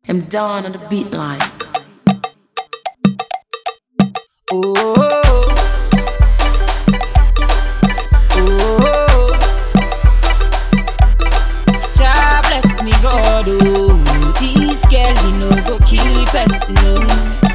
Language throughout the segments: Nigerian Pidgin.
I'm down on the beat line. Oh, oh, Jah bless me God, oh. This girl, you know, go keep us, you know.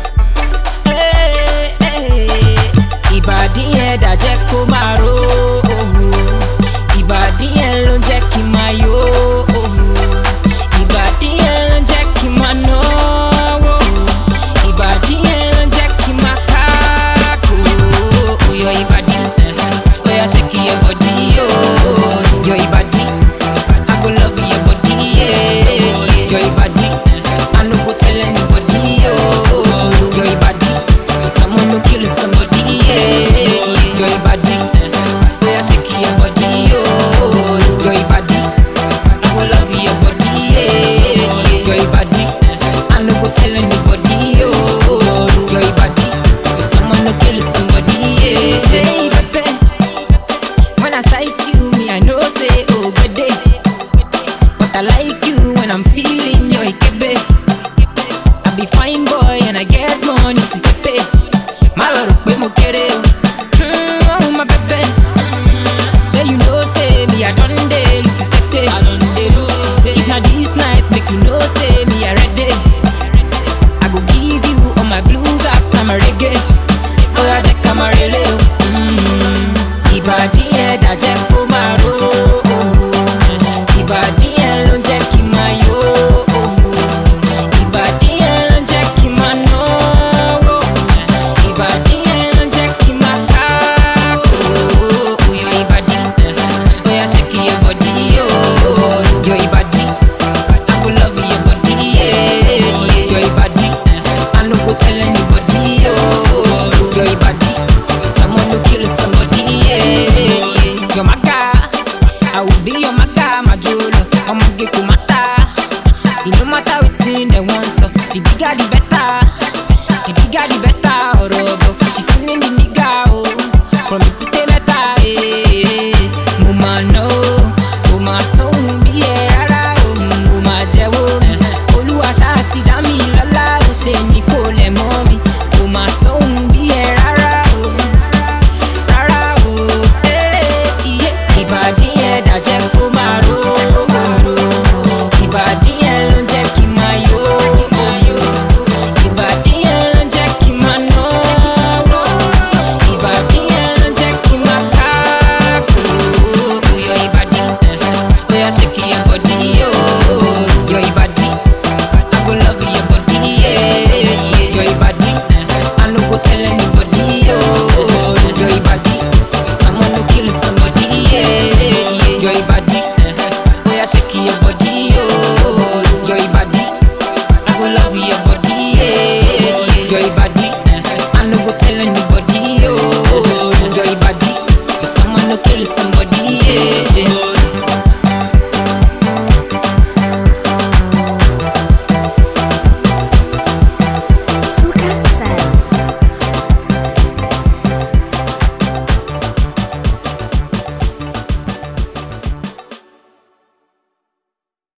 Hey, hey, Ìbàdí ẹ̀ dàjẹ́ kó máa ro, oh. Ìbàdí ẹ̀ ló ń jẹ́ kí n máa yó, oh. Ìbàdí ẹ̀ ló ń jẹ́ kí n máa náwó. Ìbàdí ẹ̀ ló ń jẹ́ kí n máa kákò. Your Ìbàdí, oya shake your body, oh. Your Ìbàdí, I go love your body, yeah. Your Ìbàdí, I no go tell anybody, oh. Your Ìbàdí, someone no kill somebody, yeah. Your Ìbàdí, oya shake your body, oh. Your Ìbàdí, I go love your body, yeah. Your Ìbàdí, I no go tell anybody, oh. Your Ìbàdí, someone no kill somebody, yeah. Hey, baby, when I sight you, me I know say, oh, good day. But I like you when I'm feeling your ikebe. I be fine boy and I get money to pay. My lord, we mo kere, oh my baby. So you know say me I done dey look tete. I done dey look tete. If na these nights make you know say me I ready. I go give you all my blues after my reggae. Oh I check my relay. Ìbàdí ẹ̀ dàjẹ́ kó máa ro, Ìbàdí ẹ̀ ló ń jẹ́ kí n máa yó, Ìbàdí ẹ̀ ló ń jẹ́ kí n máa náwó, Ìbàdí ẹ̀ ló ń jẹ́ kí n máa kákò. Your Ìbàdí, oya shake your body, oh. Your Ìbàdí, I go love your body, yeah. Your Ìbàdí, I no go tell anybody, oh. Your Ìbàdí, someone no kill somebody, yeah. Your maga, I will be your maga, my jolo. I'ma get you mata. It no matter what's in the one, so the bigger the better.